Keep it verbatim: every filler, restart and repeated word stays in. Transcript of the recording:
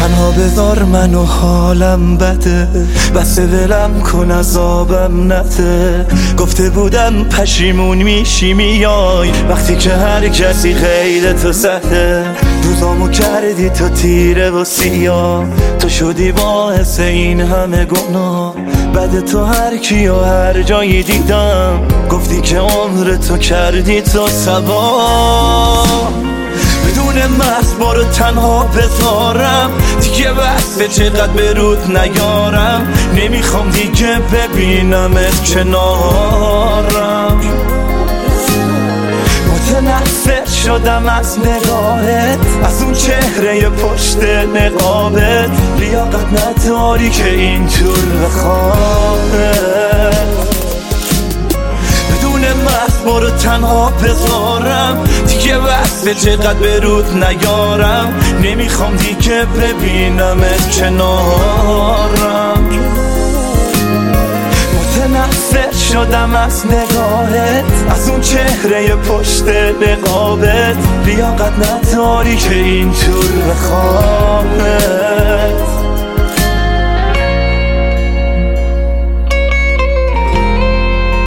تنها بذار منو حالم بده، بس ولم کن عذابم نده. گفته بودم پشیمون میشی میای وقتی که هر کسی غیر تو زده. روزامو کردی تو تیره و سیاه، تو شدی باعث این همه گناه. بعد تو هر کی و هر جایی دیدم گفتی که عمر تو کردی تو سبا. بدون مرز ما رو تنها بذارم دیگه، بسته چقدر به رود نیارم. نمیخوام دیگه ببینمت کنارم. متنفر شدم از نگاهت، از اون چهره پشت نقابت. لیاقت نداری که اینطور بخوابت. بدون مرز ما رو تنها بذارم دیگه، بسته چقدر به رود نیارم. نمیخوام دیگه ببینمت کنارم. متنفر شدم از نگاهت، از اون چهره پشت نقابت. لیاقت نداری که اینطور بخوابت.